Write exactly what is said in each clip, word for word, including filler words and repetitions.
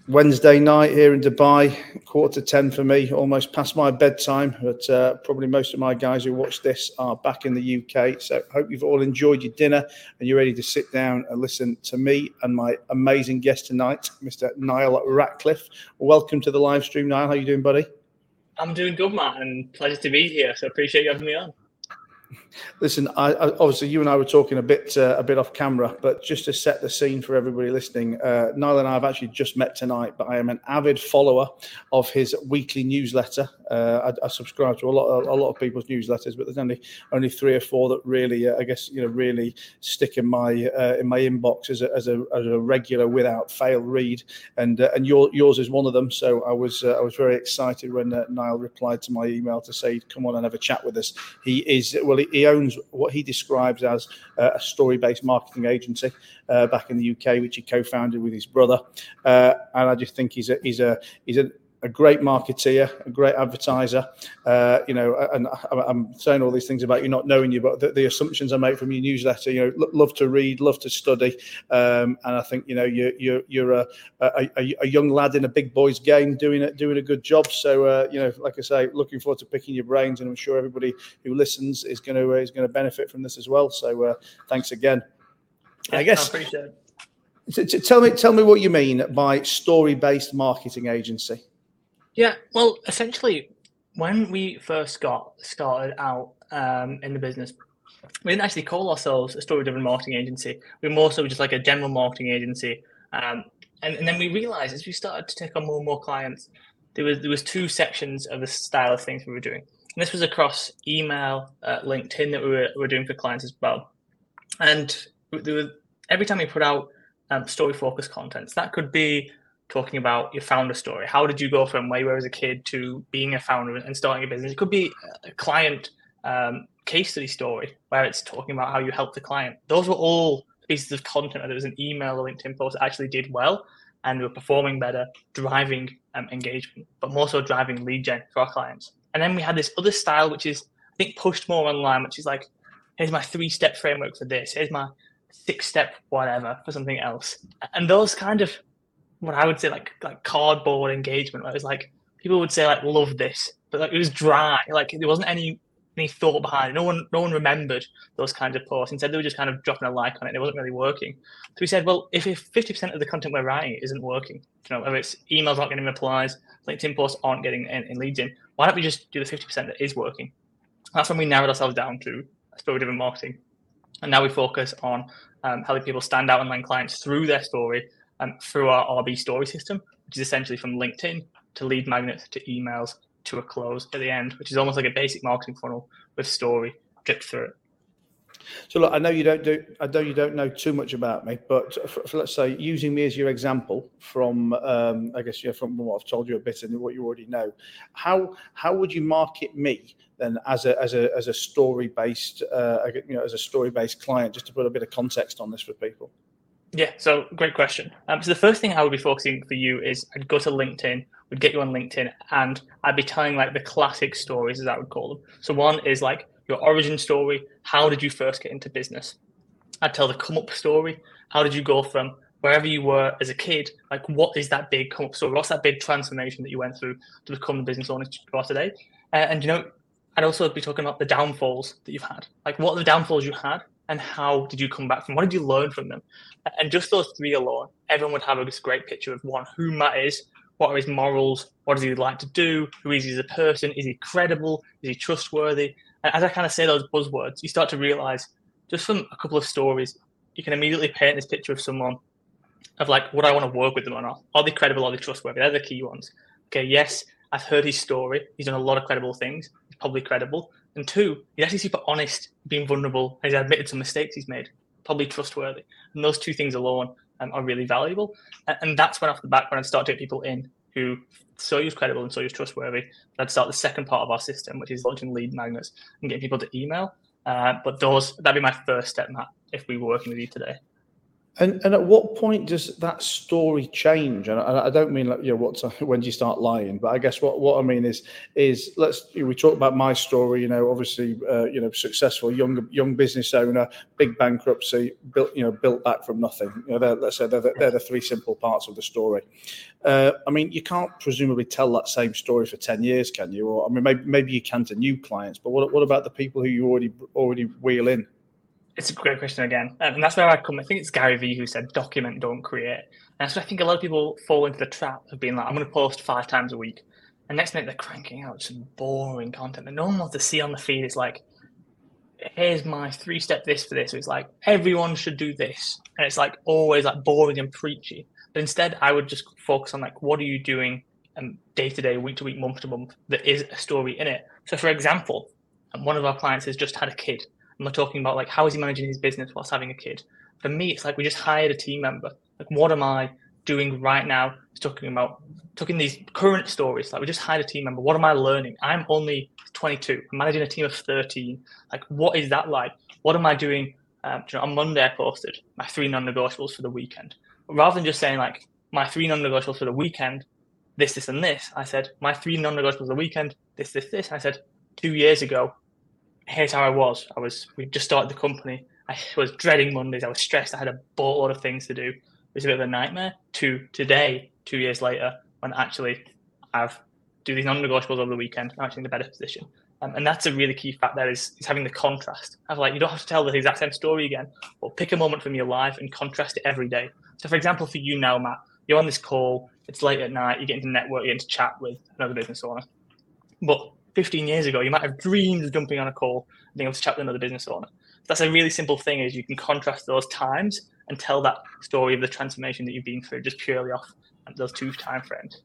Wednesday night here in Dubai, quarter to ten for me, almost past my bedtime, but uh, probably most of my guys who watch this are back in the U K. So hope you've all enjoyed your dinner and you're ready to sit down and listen to me and my amazing guest tonight, Mister Niall Ratcliffe. Welcome to the live stream, Niall. How are you doing, buddy? I'm doing good, Matt, and pleasure to be here. So appreciate you having me on. Listen, I, I, obviously you and I were talking a bit uh, a bit off camera, but just to set the scene for everybody listening, uh, Niall and I have actually just met tonight, but I am an avid follower of his weekly newsletter. Uh, I, I subscribe to a lot of, a lot of people's newsletters, but there's only only three or four that really, uh, I guess, you know, really stick in my uh, in my inbox as a, as a as a regular without fail read, and uh, and your, yours is one of them. So I was uh, I was very excited when uh, Niall replied to my email to say, "Come on and have a chat with us." He is well. He, he owns what he describes as uh, a story-based marketing agency uh, back in the U K, which he co-founded with his brother. Uh, and I just think he's a he's a he's a, a great marketeer, a great advertiser. Uh, you know, and I'm saying all these things about you not knowing you, but the, the assumptions I make from your newsletter, you know, love to read, love to study, um, and I think you know you're you're, you're a, a, a young lad in a big boys game doing it doing a good job. So uh, you know, like I say, looking forward to picking your brains, and I'm sure everybody who listens is going to uh, is going to benefit from this as well. So uh, thanks again. Yeah, I guess. I appreciate it. So, tell me, tell me what you mean by story-based marketing agency. Yeah, well, essentially, when we first got started out um, in the business, we didn't actually call ourselves a story-driven marketing agency. We were more so just like a general marketing agency. Um, and, and then we realized as we started to take on more and more clients, there was there was two sections of the style of things we were doing. And this was across email, uh, LinkedIn that we were, we were doing for clients as well. And there was, every time we put out um, story-focused content, so that could be talking about your founder story. How did you go from where you were as a kid to being a founder and starting a business? It could be a client um, case study story where it's talking about how you helped the client. Those were all pieces of content, whether it was an email or LinkedIn post that actually did well and were performing better, driving um, engagement, but more so driving lead gen for our clients. And then we had this other style, which is, I think, pushed more online, which is like, here's my three-step framework for this. Here's my six-step whatever for something else. And those kind of what I would say like like cardboard engagement, where it was like people would say like love this, but like it was dry, like there wasn't any any thought behind it. No one no one remembered those kinds of posts. Instead, they were just kind of dropping a like on it. And it wasn't really working. So we said, well, if, if fifty percent of the content we're writing isn't working, you know, whether it's emails aren't getting replies, LinkedIn posts aren't getting in, in leads in, why don't we just do the fifty percent that is working? And that's when we narrowed ourselves down to story-driven marketing. And now we focus on um, helping people stand out and land clients through their story um, through our R B story system, which is essentially from LinkedIn to lead magnets to emails to a close at the end, which is almost like a basic marketing funnel with story dripped through it. So look, I know you don't do, I know you don't know too much about me, but for, for, let's say using me as your example from, um, I guess, yeah, from what I've told you a bit and what you already know, how how would you market me then as a as a as a story based, uh, you know, as a story based client, just to put a bit of context on this for people? Yeah, so great question. Um, so the first thing I would be focusing for you is I'd go to LinkedIn, would get you on LinkedIn, and I'd be telling like the classic stories, as I would call them. So one is like your origin story. How did you first get into business? I'd tell the come up story. How did you go from wherever you were as a kid? Like, what is that big come up story? What's that big transformation that you went through to become the business owner you are today? Uh, and, you know, I'd also be talking about the downfalls that you've had. Like, what are the downfalls you had and how did you come back from? What did you learn from them? And just those three alone, everyone would have a great picture of one, who Matt is, what are his morals, what does he like to do, who is he as a person, is he credible, is he trustworthy? And as I kind of say those buzzwords, you start to realize just from a couple of stories, you can immediately paint this picture of someone of like, would I want to work with them or not? Are they credible? Are they trustworthy? They're the key ones. Okay, yes, I've heard his story. He's done a lot of credible things. He's probably credible. And two, he's actually super honest, being vulnerable, and he's admitted some mistakes he's made, probably trustworthy. And those two things alone um, are really valuable. And, and that's when off the back, when I'd start to get people in who saw you as credible and saw you as trustworthy, I'd start the second part of our system, which is launching lead magnets and getting people to email. Uh, but those, that'd be my first step, Matt, if we were working with you today. And and at what point does that story change? And I, I don't mean like, you know, what's when do you start lying? But I guess what, what I mean is is let's you know, we talk about my story. You know, obviously, uh, you know, successful young young business owner, big bankruptcy, built you know built back from nothing. You know, they're, let's say they're, they're the three simple parts of the story. Uh, I mean, you can't presumably tell that same story for ten years, can you? Or I mean, maybe maybe you can to new clients. But what what about the people who you already already wheel in? It's a great question again. Um, and that's where I come. I think it's Gary Vee who said, document, don't create. And that's where I think a lot of people fall into the trap of being like, I'm going to post five times a week. And next minute they're cranking out some boring content that no one wants to see on the feed. It's like, here's my three step this for this. So it's like, everyone should do this. And it's like always like boring and preachy. But instead I would just focus on like, what are you doing um, day to day, week to week, month to month that is a story in it. So for example, one of our clients has just had a kid. And we're talking about like, how is he managing his business whilst having a kid? For me, it's like we just hired a team member. Like, what am I doing right now? It's talking about talking these current stories. Like, we just hired a team member. What am I learning? I'm only twenty-two. I'm managing a team of thirteen. Like, what is that like? What am I doing? Um, you know, on Monday, I posted my three non-negotiables for the weekend. But rather than just saying like my three non-negotiables for the weekend, this, this, and this, I said my three non-negotiables for the weekend, this, this, this. I said two years ago, here's how I was. I was, we just started the company. I was dreading Mondays. I was stressed. I had a boatload of things to do. It was a bit of a nightmare. To today, two years later, when actually I've do these non-negotiables over the weekend, I'm actually in a better position. Um, and that's a really key fact there is, is having the contrast. Of like, you don't have to tell the exact same story again, but pick a moment from your life and contrast it every day. So for example, for you now, Matt, you're on this call, it's late at night, you get into network, you get into chat with another business owner. But fifteen years ago, you might have dreamed of jumping on a call and being able to chat with another business owner. That's a really simple thing is you can contrast those times and tell that story of the transformation that you've been through just purely off those two time frames.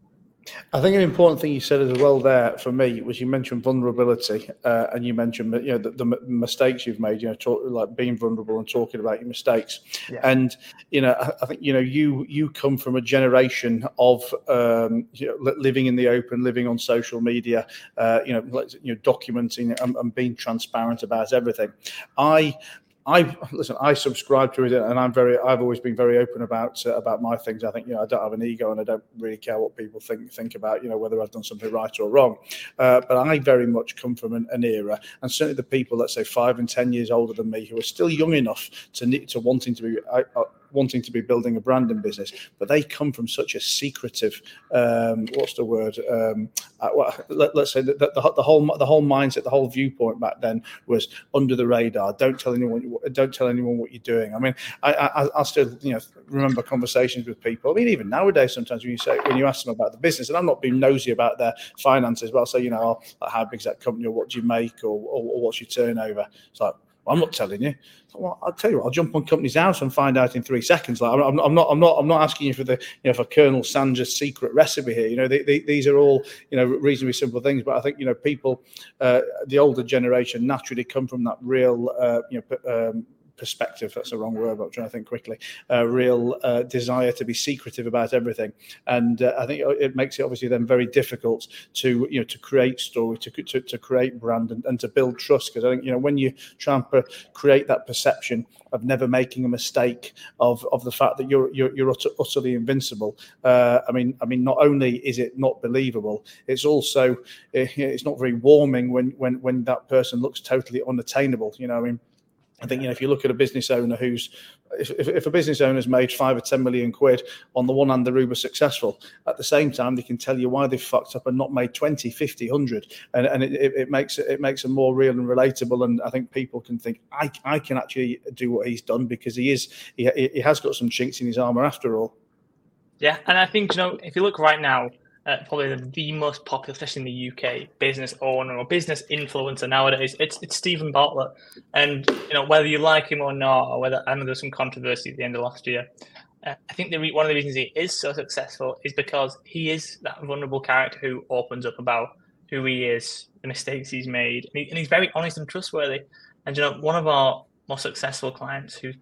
I think an important thing you said as well there for me was you mentioned vulnerability, uh, and you mentioned you know the, the mistakes you've made. You know, talk, like being vulnerable and talking about your mistakes. Yeah. And you know, I, I think you know you you come from a generation of um, you know, living in the open, living on social media. Uh, you know, like, you know, documenting and, and being transparent about everything. I. I listen. I subscribe to it, and I'm very. I've always been very open about uh, about my things. I think you know I don't have an ego, and I don't really care what people think think about you know whether I've done something right or wrong. Uh, but I very much come from an, an era, and certainly the people, let's say five and ten years older than me, who are still young enough to need, to wanting to be. I, I, wanting to be building a branding business, but they come from such a secretive, um, what's the word? Um, uh, well, let, let's say that the, the, the whole the whole mindset, the whole viewpoint back then was under the radar. Don't tell anyone. Don't tell anyone what you're doing. I mean, I, I, I still, you know, remember conversations with people. I mean, even nowadays, sometimes when you say when you ask them about the business, and I'm not being nosy about their finances, but I'll say, you know, oh, like, how big's that company, or what do you make, or, or, or what's your turnover? It's like, well, I'm not telling you. Well, I'll tell you what, I'll jump on Companies House and find out in three seconds. Like, I'm, I'm not, I'm not, I'm not asking you for the, you know, for Colonel Sanders' secret recipe here. You know, they, they, these are all, you know, reasonably simple things. But I think, you know, people, uh, the older generation naturally come from that real, uh, you know, um, perspective, that's the wrong word, but I'm trying to think quickly, a uh, real uh, desire to be secretive about everything. And uh, I think it makes it obviously then very difficult to, you know, to create story, to to, to create brand and, and to build trust. Because I think, you know, when you try and per- create that perception of never making a mistake, of of the fact that you're you're, you're utter, utterly invincible, uh, I mean, I mean, not only is it not believable, it's also, it's not very warming when when when that person looks totally unattainable. You know, I mean, I think, you know, if you look at a business owner who's, if, if a business owner's made five or ten million quid, on the one hand, they're uber successful. At the same time, they can tell you why they've fucked up and not made twenty, fifty, one hundred. And, and it, it makes it, it makes them more real and relatable. And I think people can think, I, I can actually do what he's done because he is, he, he has got some chinks in his armor after all. Yeah. And I think, you know, if you look right now, Uh, probably the, the most popular, especially in the U K, business owner or business influencer nowadays, it's it's Stephen Bartlett. And, you know, whether you like him or not, or whether, I know there's some controversy at the end of last year, uh, I think the re- one of the reasons he is so successful is because he is that vulnerable character who opens up about who he is, the mistakes he's made, and, he, and he's very honest and trustworthy. And, you know, one of our most successful clients who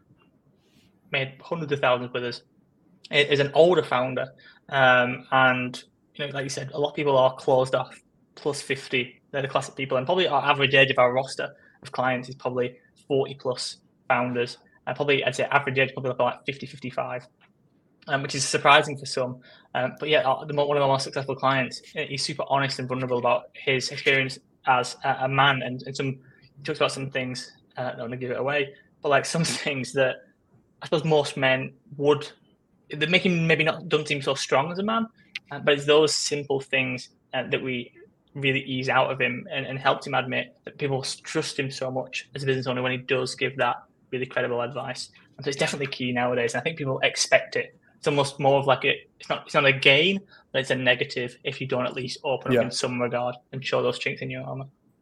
made hundreds of thousands with us is an older founder, um, and you know, like you said, a lot of people are closed off, plus fifty. They're the classic people. And probably our average age of our roster of clients is probably forty plus founders. Uh, probably, I'd say average age, probably about fifty, fifty-five, um, which is surprising for some. Um, but yeah, the, one of our most successful clients, he's super honest and vulnerable about his experience as a, a man. And, and some he talks about some things, uh, I don't want to give it away, but like some things that I suppose most men would, that make him maybe not, don't seem so strong as a man. Uh, but it's those simple things uh, that we really ease out of him and, and helped him admit that people trust him so much as a business owner when he does give that really credible advice. And so it's definitely key nowadays. And I think people expect it. It's almost more of like a, it's not, it's not a gain, but it's a negative if you don't at least open yeah. up in some regard and show those chinks in your armor.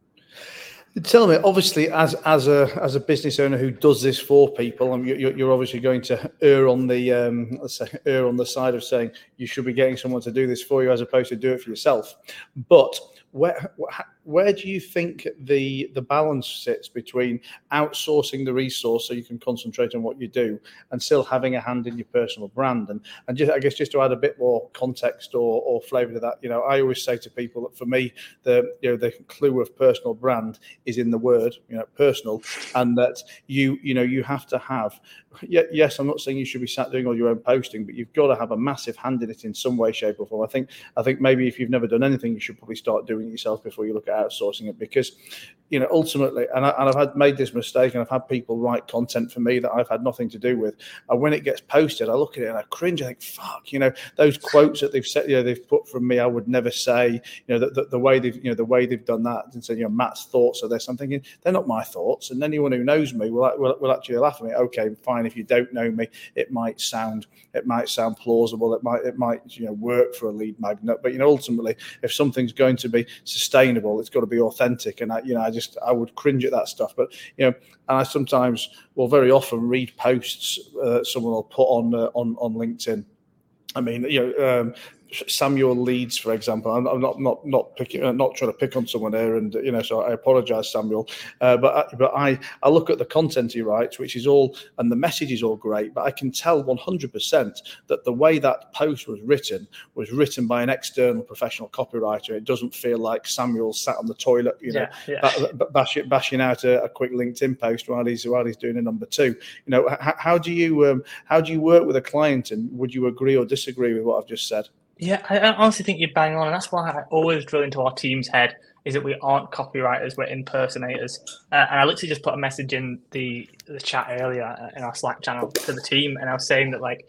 Tell me, obviously, as as a as a business owner who does this for people, and you're, you're obviously going to err on the um, let's say err on the side of saying you should be getting someone to do this for you as opposed to do it for yourself. But where where do you think the the balance sits between outsourcing the resource so you can concentrate on what you do and still having a hand in your personal brand? And and just, I guess just to add a bit more context or, or flavour to that, you know, I always say to people that for me the you know the clue of personal brand is in the word, you know, personal, and that you you know you have to have. Yes, I'm not saying you should be sat doing all your own posting, but you've got to have a massive hand in it in some way, shape, or form. I think I think maybe if you've never done anything, you should probably start doing it yourself before you look at outsourcing it, because you know ultimately, and, I, and I've had made this mistake, and I've had people write content for me that I've had nothing to do with, and when it gets posted, I look at it and I cringe. I think, fuck, you know, those quotes that they've said, you know, they've put from me, I would never say, you know, the, the, the way they've, you know, the way they've done that, and said, you know, Matt's thoughts are this. I'm thinking they're not my thoughts, and anyone who knows me will, will, will actually laugh at me. Okay, fine. If you don't know me, it might sound it might sound plausible. It might it might you know work for a lead magnet, but you know ultimately, if something's going to be sustainable, it's got to be authentic. And I, you know, I just I would cringe at that stuff. But you know, and I sometimes, well, very often read posts uh, someone will put on uh, on on LinkedIn. I mean, you know. Um, Samuel Leeds, for example. I'm, I'm not not not picking, not trying to pick on someone here, and you know, so I apologise, Samuel. Uh, but I, but I I look at the content he writes, which is all, and the message is all great. But I can tell one hundred percent that the way that post was written was written by an external professional copywriter. It doesn't feel like Samuel sat on the toilet, you know, yeah, yeah. b- bashing, bashing out a, a quick LinkedIn post while he's while he's doing a number two. You know, h- how do you um, how do you work with a client, and would you agree or disagree with what I've just said? Yeah, I honestly think you're bang on, and that's why I always drill into our team's head is that we aren't copywriters, we're impersonators. Uh, and I literally just put a message in the the chat earlier in our Slack channel to the team, and I was saying that, like,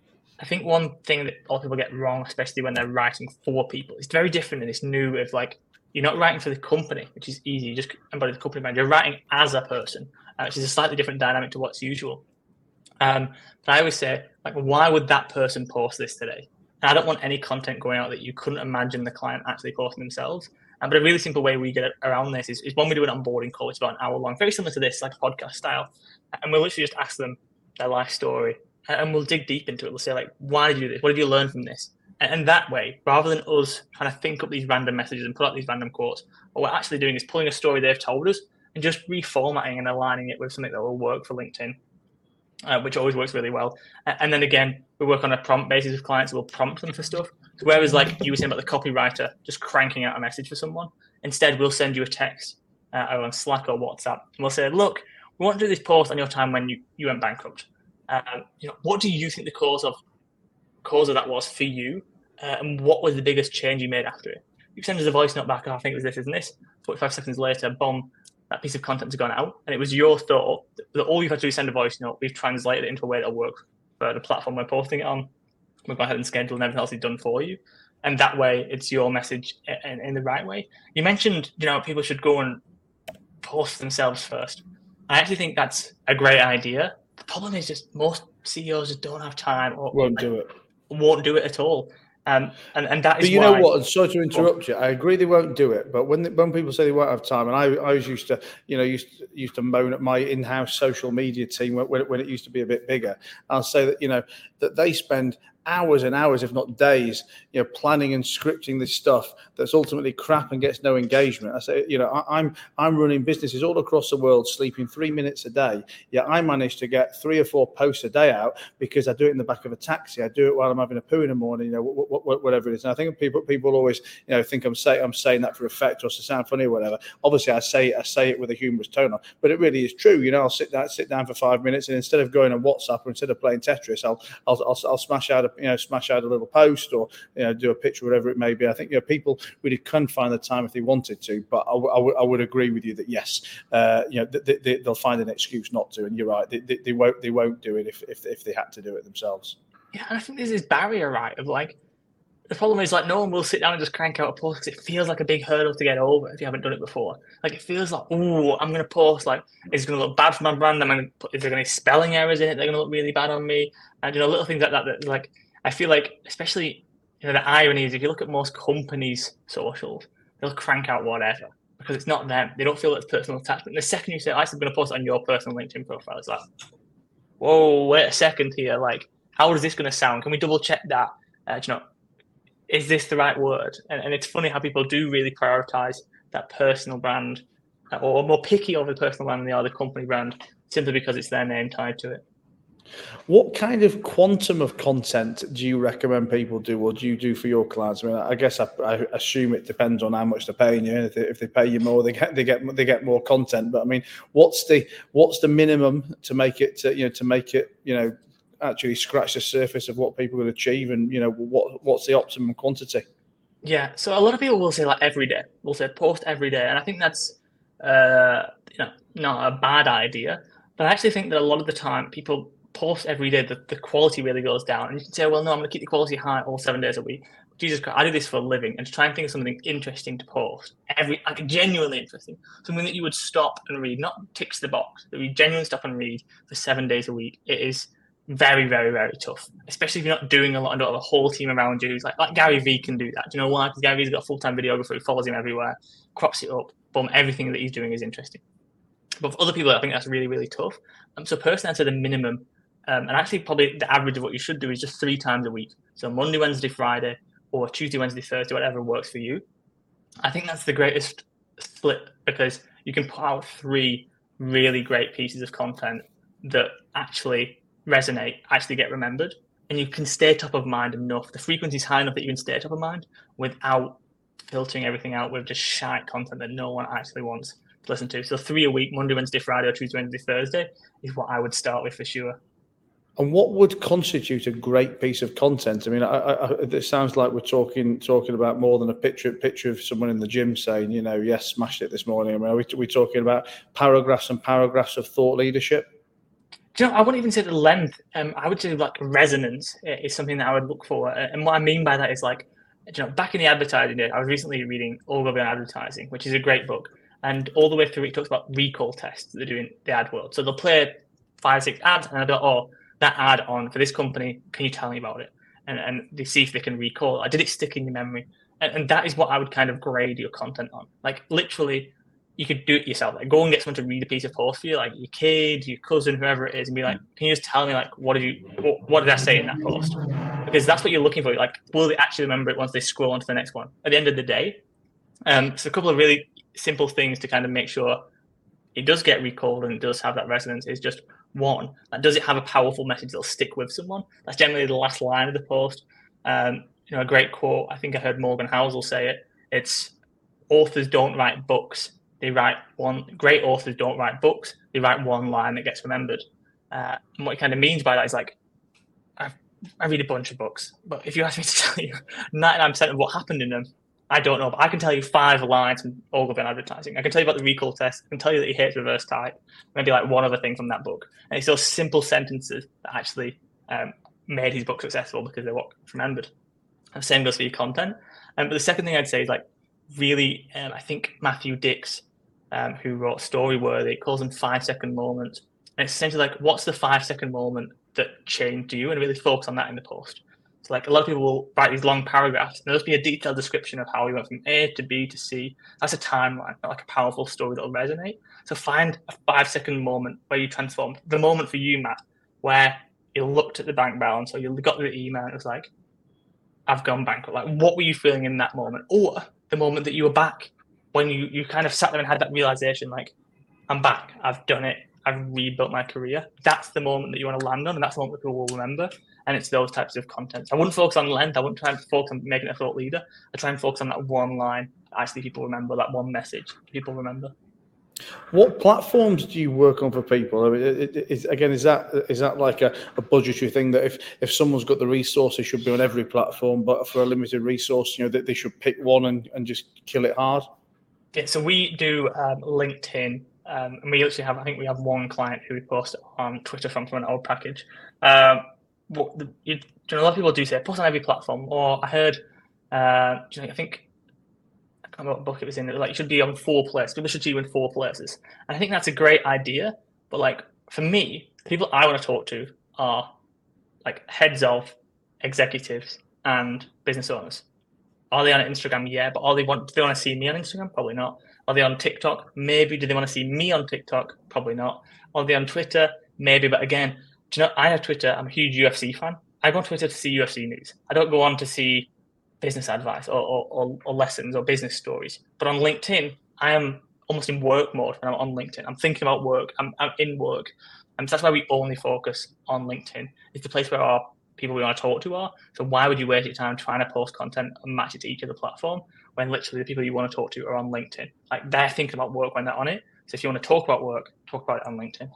I think one thing that a lot of people get wrong, especially when they're writing for people, it's very different in this new of, like, you're not writing for the company, which is easy, you just embody the company brand. You're writing as a person, uh, which is a slightly different dynamic to what's usual. Um, but I always say, like, why would that person post this today? And I don't want any content going out that you couldn't imagine the client actually posting themselves. Um, but a really simple way we get around this is, is when we do an onboarding call, it's about an hour long, very similar to this, like a podcast style. And we'll literally just ask them their life story, and we'll dig deep into it. We'll say, like, why did you do this? What did you learn from this? And, and that way, rather than us trying to think up these random messages and put out these random quotes, what we're actually doing is pulling a story they've told us and just reformatting and aligning it with something that will work for LinkedIn. Uh, which always works really well. And then again, we work on a prompt basis with clients. We'll prompt them for stuff. So whereas, like you were saying about the copywriter just cranking out a message for someone, instead we'll send you a text uh, or on Slack or WhatsApp, and we'll say, look, we want to do this post on your time when you, you went bankrupt. Uh, you know, what do you think the cause of cause of that was for you, uh, and what was the biggest change you made after it? You send us a voice note back. Oh, I think it was this, isn't this? forty-five seconds later, boom. That piece of content has gone out, and it was your thought that all you've had to do is send a voice note. We've translated it into a way that'll work for the platform we're posting it on. We've gone ahead and scheduled, and everything else is done for you. And that way, it's your message in, in the right way. You mentioned, you know, people should go and post themselves first. I actually think that's a great idea. The problem is just most C E Os just don't have time or won't do it. Won't do it at all. Um, and, and that is but you why, know what, and sorry to interrupt you, I agree they won't do it, but when when people say they won't have time, and I, I was used to, you know, used to, used to moan at my in-house social media team when, when it used to be a bit bigger, I'll say that, you know, that they spend hours and hours, if not days, you know, planning and scripting this stuff that's ultimately crap and gets no engagement. I say, you know, I, I'm I'm running businesses all across the world, sleeping three minutes a day. Yeah, I manage to get three or four posts a day out because I do it in the back of a taxi. I do it while I'm having a poo in the morning, you know, wh- wh- whatever it is. And I think people people always, you know, think I'm saying I'm saying that for effect or to sound funny or whatever. Obviously, I say I say it with a humorous tone on, but it really is true. You know, I'll sit down sit down for five minutes, and instead of going on WhatsApp or instead of playing Tetris, I'll I'll I'll, I'll smash out a you know smash out a little post or you know do a picture, whatever it may be. I think you know people really can find the time if they wanted to, but I, w- I, w- I would agree with you that yes, uh, you know they, they, they'll find an excuse not to, and you're right, they, they, they won't they won't do it if, if if they had to do it themselves. Yeah, I think there's this barrier, right, of like the problem is like no one will sit down and just crank out a post because it feels like a big hurdle to get over if you haven't done it before. Like it feels like, oh, I'm going to post, like, is it going to look bad for my brand? Am I going to put, is there going to be spelling errors in it? They're going to look really bad on me. And, you know, little things like that, that like, I feel like, especially, you know, the irony is if you look at most companies' socials, they'll crank out whatever because it's not them. They don't feel it's personal attachment. The second you say, I'm going to post it on your personal LinkedIn profile, it's like, whoa, wait a second here. Like, how is this going to sound? Can we double check that? Uh, you know, is this the right word? And, and it's funny how people do really prioritize that personal brand or more picky over the personal brand than they are the company brand simply because it's their name tied to it. What kind of quantum of content do you recommend people do, or do you do for your clients? I mean, I guess I, I assume it depends on how much they're paying you. If they, if they pay you more, they get they get they get more content. But I mean, what's the what's the minimum to make it to, you know to make it you know actually scratch the surface of what people will achieve, and you know what what's the optimum quantity? Yeah, so a lot of people will say like every day. We'll say post every day, and I think that's uh, you know not a bad idea. But I actually think that a lot of the time people post every day, the, the quality really goes down. And you can say, well, no, I'm going to keep the quality high all seven days a week. Jesus Christ, I do this for a living, and to try and think of something interesting to post every, like genuinely interesting, something that you would stop and read, not ticks the box, that you genuinely stop and read for seven days a week. It is very, very, very tough, especially if you're not doing a lot and don't have a whole team around you. Who's like, like Gary Vee can do that. Do you know why? Because Gary Vee's got a full-time videographer who follows him everywhere, crops it up, boom, everything that he's doing is interesting. But for other people, I think that's really, really tough. Um, so personally, I'd say the minimum, um, and actually probably the average of what you should do is just three times a week. So Monday, Wednesday, Friday, or Tuesday, Wednesday, Thursday, whatever works for you. I think that's the greatest split because you can put out three really great pieces of content that actually resonate, actually get remembered, and you can stay top of mind enough. The frequency is high enough that you can stay top of mind without filtering everything out with just shite content that no one actually wants to listen to. So three a week, Monday, Wednesday, Friday, or Tuesday, Wednesday, Thursday is what I would start with for sure. And what would constitute a great piece of content? I mean, I, I, it sounds like we're talking talking about more than a picture picture of someone in the gym saying, you know, yes, smashed it this morning. I mean, are we, are we talking about paragraphs and paragraphs of thought leadership? Do you know, I wouldn't even say the length. Um, I would say like resonance is something that I would look for. And what I mean by that is like, you know, back in the advertising day, I was recently reading Ogilvy on Advertising, which is a great book. And all the way through, it talks about recall tests that they're doing in the ad world. So they'll play five, six ads, and they'll be like, oh, that ad on for this company, can you tell me about it? And and they see if they can recall. Like, did it stick in your memory? And, and that is what I would kind of grade your content on. Like literally, you could do it yourself. Like go and get someone to read a piece of post for you, like your kid, your cousin, whoever it is, and be like, can you just tell me like what did you what, what did I say in that post? Because that's what you're looking for. Like, will they actually remember it once they scroll on to the next one? At the end of the day, um, so a couple of really simple things to kind of make sure it does get recalled and it does have that resonance is just one, like, does it have a powerful message that'll stick with someone? That's generally the last line of the post. Um, you know, a great quote, I think I heard Morgan Housel say it. It's authors don't write books. They write one, great authors don't write books. They write one line that gets remembered. Uh, and what he kind of means by that is like, I've, I read a bunch of books, but if you ask me to tell you ninety-nine percent of what happened in them, I don't know, but I can tell you five lines from Ogilvy on Advertising. I can tell you about the recall test. I can tell you that he hates reverse type. Maybe like one other thing from that book. And it's those simple sentences that actually um, made his book successful because they're what remembered. And the same goes for your content. Um, but the second thing I'd say is like really, um, I think Matthew Dix, um, who wrote Storyworthy, calls them five second moments. And it's essentially like, what's the five second moment that changed you? And really focus on that in the post. So like a lot of people will write these long paragraphs and there'll just be a detailed description of how we went from A to B to C. That's a timeline, not like a powerful story that'll resonate. So find a five second moment where you transform. The moment for you, Matt, where you looked at the bank balance, or you got the email and it was like, I've gone bankrupt. Like, what were you feeling in that moment? Or the moment that you were back, when you, you kind of sat there and had that realization, like, I'm back, I've done it, I've rebuilt my career. That's the moment that you want to land on, and that's the moment that people will remember. And it's those types of content. I wouldn't focus on length. I wouldn't try and focus on making a thought leader. I try and focus on that one line. Actually, people remember that one message. People remember. What platforms do you work on for people? I mean, it, it, it, again, is that is that like a, a budgetary thing that if, if someone's got the resource, they should be on every platform, but for a limited resource, you know, that they should pick one and, and just kill it hard? Yeah, so we do um, LinkedIn, um, and we actually have, I think we have one client who we post on Twitter from, from an old package. Um, what the, you, you know, a lot of people do say post on every platform, or I heard, uh, you know, I think. I can't remember what book it was in. It was like, you should be on four places. People should see you in four places. And I think that's a great idea. But like, for me, the people I want to talk to are like heads of, executives, and business owners. Are they on Instagram? Yeah. But are they want, do they want to see me on Instagram? Probably not. Are they on TikTok? Maybe. Do they want to see me on TikTok? Probably not. Are they on Twitter? Maybe. But again, do you know, I have Twitter. I'm a huge U F C fan. I go on Twitter to see U F C news. I don't go on to see business advice or, or, or lessons or business stories. But on LinkedIn, I am almost in work mode when I'm on LinkedIn. I'm thinking about work. I'm, I'm in work. And so that's why we only focus on LinkedIn. It's the place where our people we want to talk to are. So why would you waste your time trying to post content and match it to each other platform when literally the people you want to talk to are on LinkedIn? Like, they're thinking about work when they're on it. So if you want to talk about work, talk about it on LinkedIn.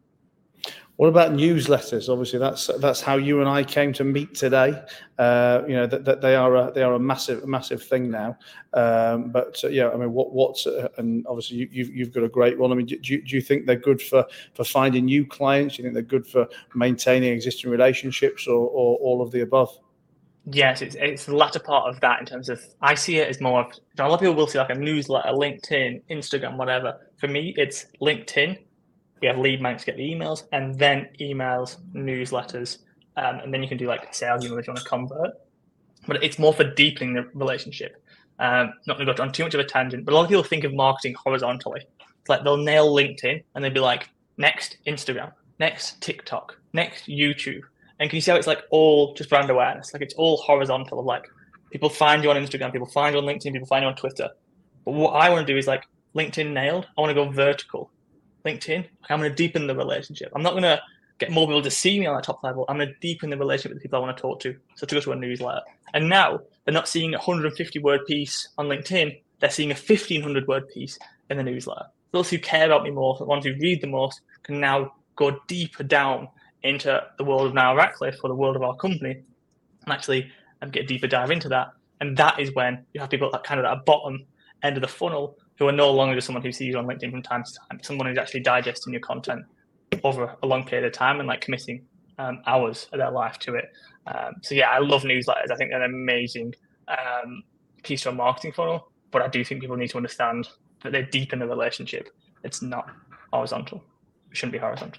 What about newsletters? Obviously, that's that's how you and I came to meet today. Uh, you know that, that they are a, they are a massive massive thing now. Um, but uh, yeah, I mean, what what's uh, and obviously you, you've you've got a great one. I mean, do you, do you think they're good for, for finding new clients? Do you think they're good for maintaining existing relationships, or, or all of the above? Yes, it's it's the latter part of that in terms of, I see it as more of, a lot of people will see like a newsletter, LinkedIn, Instagram, whatever. For me, it's LinkedIn. We have lead magnets to get the emails, and then emails, newsletters, um, and then you can do like sales emails if you want to convert. But it's more for deepening the relationship. Um, not going to go on too much of a tangent, but a lot of people think of marketing horizontally. It's like they'll nail LinkedIn and they'll be like, next Instagram, next TikTok, next YouTube. And can you see how it's like all just brand awareness? Like, it's all horizontal of like, people find you on Instagram, people find you on LinkedIn, people find you on Twitter. But what I want to do is like, LinkedIn nailed, I want to go vertical. LinkedIn, I'm going to deepen the relationship. I'm not going to get more people to see me on that top level. I'm going to deepen the relationship with the people I want to talk to. So to go to a newsletter. And now they're not seeing a one hundred fifty word piece on LinkedIn. They're seeing a fifteen hundred word piece in the newsletter. Those who care about me more, the ones who read the most, can now go deeper down into the world of Niall Ratcliffe or the world of our company and actually um, get a deeper dive into that. And that is when you have people at kind of that bottom end of the funnel who are no longer just someone who sees you on LinkedIn from time to time, someone who's actually digesting your content over a long period of time and like committing um, hours of their life to it. Um, so yeah, I love newsletters. I think they're an amazing um, piece of a marketing funnel, but I do think people need to understand that they deepen the relationship. It's not horizontal. It shouldn't be horizontal.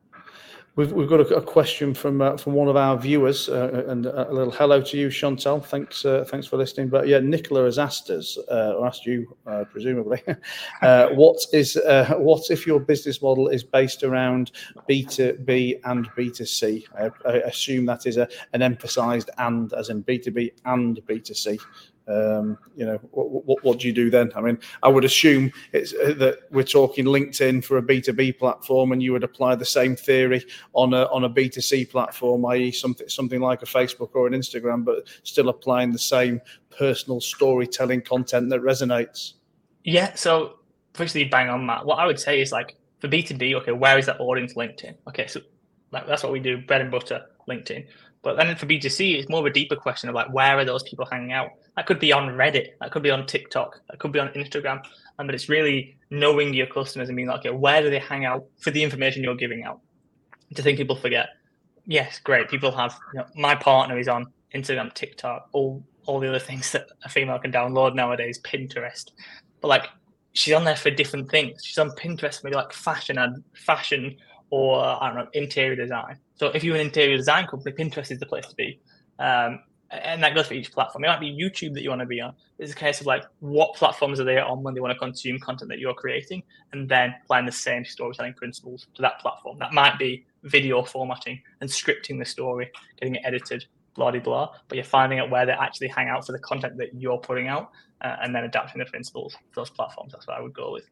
We've we've got a, a question from uh, from one of our viewers, uh, and a little hello to you, Chantal. Thanks uh, thanks for listening. But yeah, Nicola has asked us, uh, or asked you, uh, presumably, uh, what is uh, what if your business model is based around B two B and B two C? I, I assume that is a an emphasised and, as in B two B and B two C. Um, you know, what, what what do you do then? I mean, I would assume it's uh, that we're talking LinkedIn for a B two B platform, and you would apply the same theory on a on a B two C platform, that is, something something like a Facebook or an Instagram, but still applying the same personal storytelling content that resonates. Yeah. So, firstly, bang on, Matt. What I would say is like for B two B, okay, where is that audience LinkedIn? Okay, so like that's what we do, bread and butter, LinkedIn. But then for B two C, it's more of a deeper question of like, where are those people hanging out? That could be on Reddit. That could be on TikTok. That could be on Instagram. Um, but it's really knowing your customers and being like, okay, where do they hang out for the information you're giving out? To think people forget. Yes, great. People have, you know, my partner is on Instagram, TikTok, all all the other things that a female can download nowadays, Pinterest. But like, she's on there for different things. She's on Pinterest, maybe like fashion and fashion or I don't know, interior design. So if you're an interior design company, Pinterest is the place to be. Um, And that goes for each platform. It might be YouTube that you want to be on. It's a case of like, what platforms are they on when they want to consume content that you're creating, and then applying the same storytelling principles to that platform. That might be video formatting and scripting the story, getting it edited, blah, blah, blah. But you're finding out where they actually hang out for the content that you're putting out, uh, and then adapting the principles for those platforms. That's what I would go with.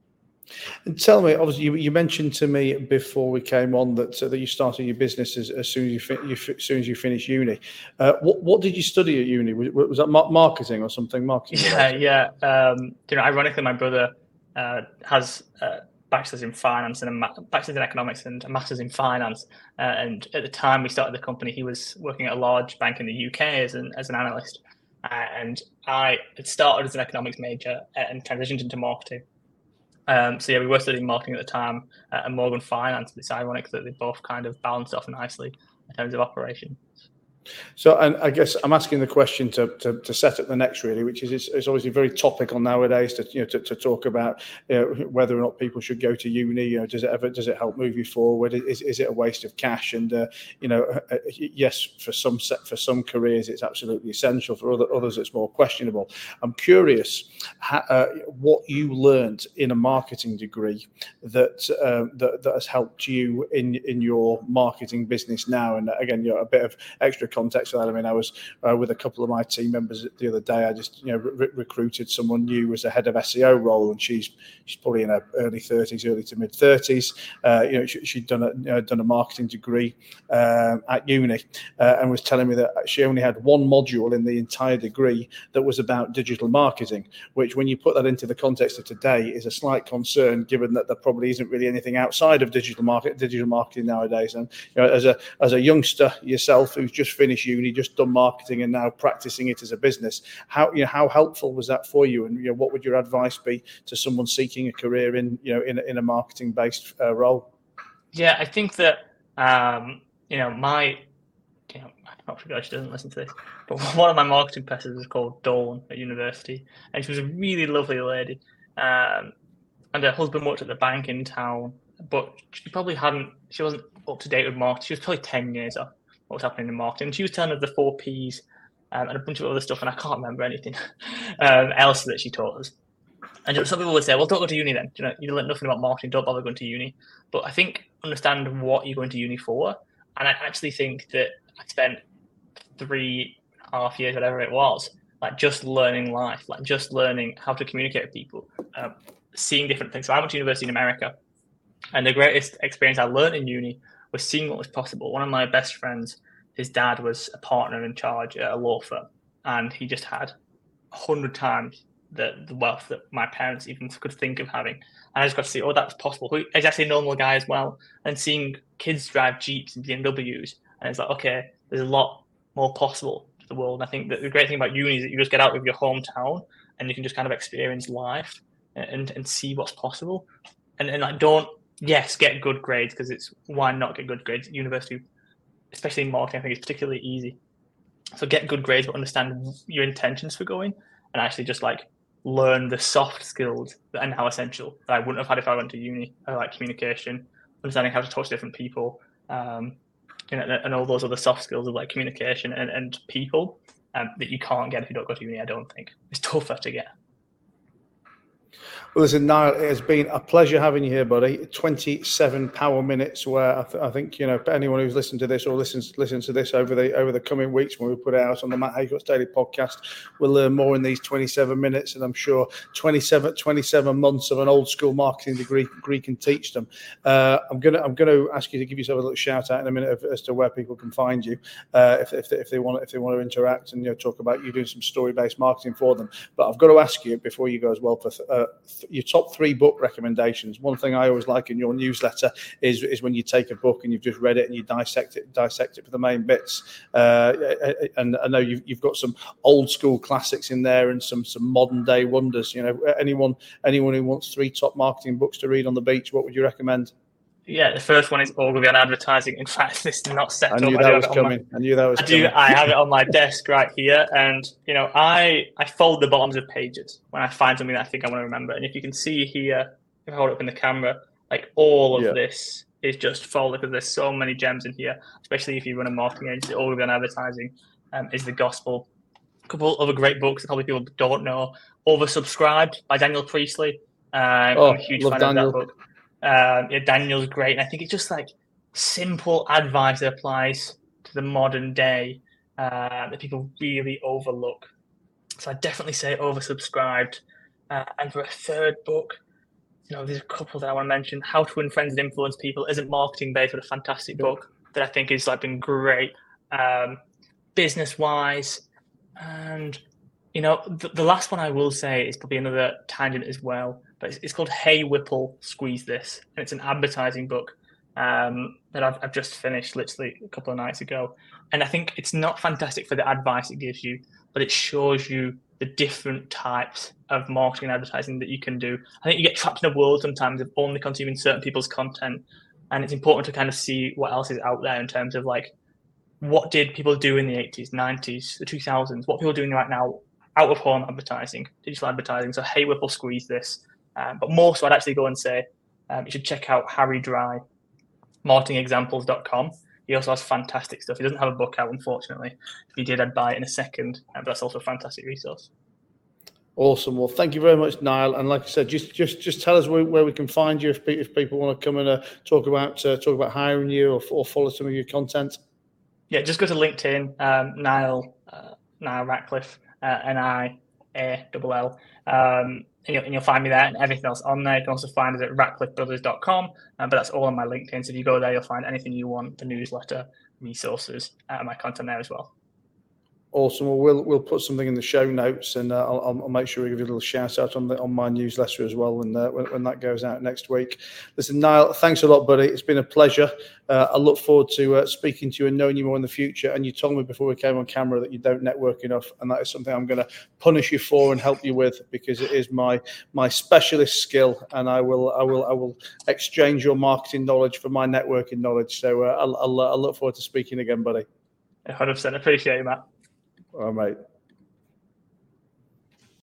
And tell me, obviously, you, you mentioned to me before we came on that uh, that you started your business as, as soon as you, fi- you as soon as you finished uni. Uh, what what did you study at uni? Was, was that mar- marketing or something? Marketing? Yeah, yeah. Um, you know, ironically, my brother uh, has a bachelor's in finance and a ma- bachelor's in economics and a master's in finance. Uh, and at the time we started the company, he was working at a large bank in the U K as an as an analyst. Uh, and I had started as an economics major and transitioned into marketing. Um, so yeah, we were studying marketing at the time uh, at Morgan Finance. It's ironic that they both kind of balanced off nicely in terms of operation. So, and I guess I'm asking the question to, to, to set up the next, really, which is it's, it's obviously very topical nowadays to you know to, to talk about you know, whether or not people should go to uni. You know, does it ever does it help move you forward? Is, is it a waste of cash? And uh, you know, uh, yes, for some set for some careers it's absolutely essential. For other others, it's more questionable. I'm curious how, uh, what you learned in a marketing degree that, uh, that that has helped you in in your marketing business now. And again, you know, a bit of extra context for that. I mean, I was uh, with a couple of my team members the other day. I just, you know, re- recruited someone new as a head of S E O role, and she's she's probably in her early thirties, early to mid thirties. Uh, you know, she, she'd done a you know, done a marketing degree uh, at uni, uh, and was telling me that she only had one module in the entire degree that was about digital marketing. Which, when you put that into the context of today, is a slight concern, given that there probably isn't really anything outside of digital market digital marketing nowadays. And you know, as a as a youngster yourself who's just finished uni, just done marketing, and now practicing it as a business, how you know how helpful was that for you? And you know, what would your advice be to someone seeking a career in you know in, in a marketing based uh, role? Yeah, I think that um, you know my you know I hope she doesn't listen to this, but one of my marketing professors was called Dawn at university, and she was a really lovely lady. Um, and her husband worked at the bank in town, but she probably hadn't. She wasn't up to date with marketing. She was probably ten years off what was happening in marketing. She was telling us the four Ps um, and a bunch of other stuff, and I can't remember anything um, else that she taught us. And some people would say, well, don't go to uni then. You know, you learn nothing about marketing, don't bother going to uni. But I think understand what you're going to uni for. And I actually think that I spent three and a half years, whatever it was, like just learning life, like just learning how to communicate with people, uh, seeing different things. So I went to university in America, and the greatest experience I learned in uni was seeing what was possible. One of my best friends, his dad was a partner in charge at a law firm, and he just had a hundred times the, the wealth that my parents even could think of having. And I just got to see, oh, that's possible. He's actually a normal guy as well. And seeing kids drive Jeeps and B M Ws, and it's like, okay, there's a lot more possible to the world. And I think that the great thing about uni is that you just get out of your hometown and you can just kind of experience life and, and see what's possible. And, and like, don't, yes, get good grades, because it's why not get good grades at university, especially in marketing. I think it's particularly easy. So get good grades, but understand your intentions for going, and actually just like learn the soft skills that are now essential that I wouldn't have had if I went to uni, like communication, understanding how to talk to different people, um, you know, and all those other soft skills of like communication and, and people um, that you can't get if you don't go to uni. I don't think it's tougher to get. Well, listen, Niall, it has been a pleasure having you here, buddy. twenty-seven power minutes, where I, th- I think you know anyone who's listened to this or listens listens to this over the over the coming weeks when we put it out on the Matt Haycock's Daily Podcast, will learn more in these twenty-seven minutes, and I'm sure twenty-seven, twenty-seven months of an old school marketing degree, degree can teach them. Uh, I'm gonna I'm gonna ask you to give yourself a little shout out in a minute of, as to where people can find you uh, if if they, if they want if they want to interact and you know talk about you doing some story based marketing for them. But I've got to ask you before you go as well for. Uh, your top three book recommendations. One thing I always like in your newsletter is, is when you take a book and you've just read it and you dissect it, dissect it for the main bits. Uh, and I know you've, you've got some old school classics in there and some some modern day wonders. You know, anyone anyone who wants three top marketing books to read on the beach, what would you recommend? Yeah, the first one is Ogilvy on Advertising. In fact, this is not set I up. knew that was coming. I knew that was coming. I have it on my desk right here, and you know, I I fold the bottoms of pages when I find something that I think I want to remember. And if you can see here, if I hold it up in the camera, like all of yeah. this is just folded because there's so many gems in here. Especially if you run a marketing agency, Ogilvy on Advertising. um, is the gospel. A couple other great books that probably people don't know. Oversubscribed by Daniel Priestley. Um, oh, I'm a huge love fan Daniel. of that book. Um, yeah, Daniel's great. And I think it's just like simple advice that applies to the modern day uh, that people really overlook. So I definitely say Oversubscribed. Uh, and for a third book, you know, there's a couple that I want to mention. How to Win Friends and Influence People isn't marketing based, but a fantastic yeah. book that I think is like been great um, business wise. And you know, the, the last one I will say is probably another tangent as well, but it's, it's called Hey Whipple, Squeeze This, and it's an advertising book um, that I've, I've just finished literally a couple of nights ago. And I think it's not fantastic for the advice it gives you, but it shows you the different types of marketing and advertising that you can do. I think you get trapped in a world sometimes of only consuming certain people's content, and it's important to kind of see what else is out there in terms of like, what did people do in the eighties, nineties, the two thousands, what people are doing right now, out of home advertising, digital advertising. So Hey Whipple, Squeeze This. Um, but more so, I'd actually go and say um, you should check out Harry Dry, marketing examples dot com. He also has fantastic stuff. He doesn't have a book out, unfortunately. If he did, I'd buy it in a second. Uh, but that's also a fantastic resource. Awesome. Well, thank you very much, Niall. And like I said, just just just tell us where, where we can find you if, if people want to come and uh, talk about uh, talk about hiring you or, or follow some of your content. Yeah, just go to LinkedIn, um, Niall uh, Niall Ratcliffe, uh, N I A L L. Um, and, you'll, and you'll find me there and everything else on there. You can also find us at ratcliffe brothers dot com, um, but that's all on my LinkedIn. So if you go there, you'll find anything you want, the newsletter, resources, uh, and my content there as well. Awesome. Well, we'll we'll put something in the show notes, and uh, I'll, I'll make sure we give you a little shout out on the on my newsletter as well when uh, when, when that goes out next week. Listen, Niall, thanks a lot, buddy. It's been a pleasure. Uh, I look forward to uh, speaking to you and knowing you more in the future. And you told me before we came on camera that you don't network enough, and that is something I'm going to punish you for and help you with, because it is my my specialist skill, and I will I will I will exchange your marketing knowledge for my networking knowledge. So uh, I'll, I'll I'll look forward to speaking again, buddy. one hundred percent appreciate it, Matt. All right, mate.